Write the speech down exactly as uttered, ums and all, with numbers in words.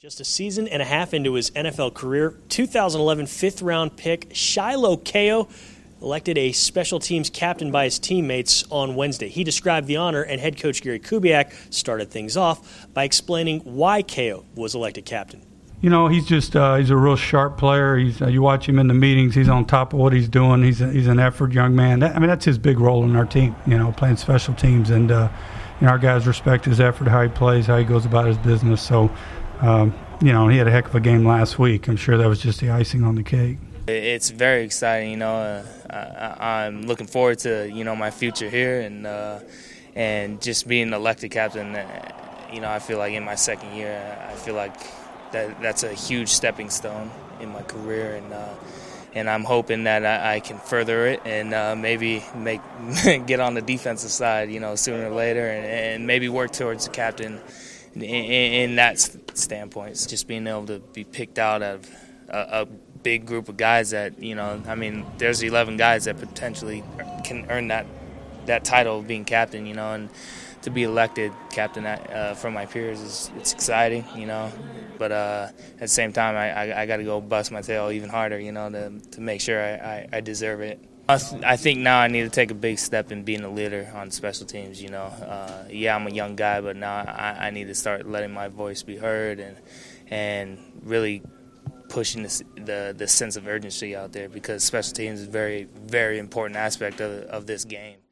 Just a season and a half into his N F L career, two thousand eleven fifth-round pick Shiloh Cayo elected a special teams captain by his teammates on Wednesday. He described the honor, and head coach Gary Kubiak started things off by explaining why Cayo was elected captain. You know, he's just uh, he's a real sharp player. He's uh, you watch him in the meetings; he's on top of what he's doing. He's a, he's an effort young man. That, I mean, that's his big role in our team. You know, playing special teams, and uh, you know, our guys respect his effort, how he plays, how he goes about his business. So. Um, you know, he had a heck of a game last week. I'm sure that was just the icing on the cake. It's very exciting, you know. Uh, I, I'm looking forward to, you know, my future here, and uh, and just being elected captain. Uh, you know, I feel like in my second year, I feel like that that's a huge stepping stone in my career, and uh, and I'm hoping that I, I can further it and uh, maybe make get on the defensive side, you know, sooner or later, and, and maybe work towards the captain. In, in that standpoint, it's just being able to be picked out of a, a big group of guys that, you know, I mean, there's eleven guys that potentially can earn that that title of being captain, you know, and to be elected captain uh, from my peers is it's exciting, you know, but uh, at the same time, I, I, I got to go bust my tail even harder, you know, to to make sure I, I, I deserve it. I, th- I think now I need to take a big step in being a leader on special teams, you know. Uh, yeah, I'm a young guy, but now I, I need to start letting my voice be heard and and really pushing this, the the sense of urgency out there, because special teams is a very, very important aspect of, of this game.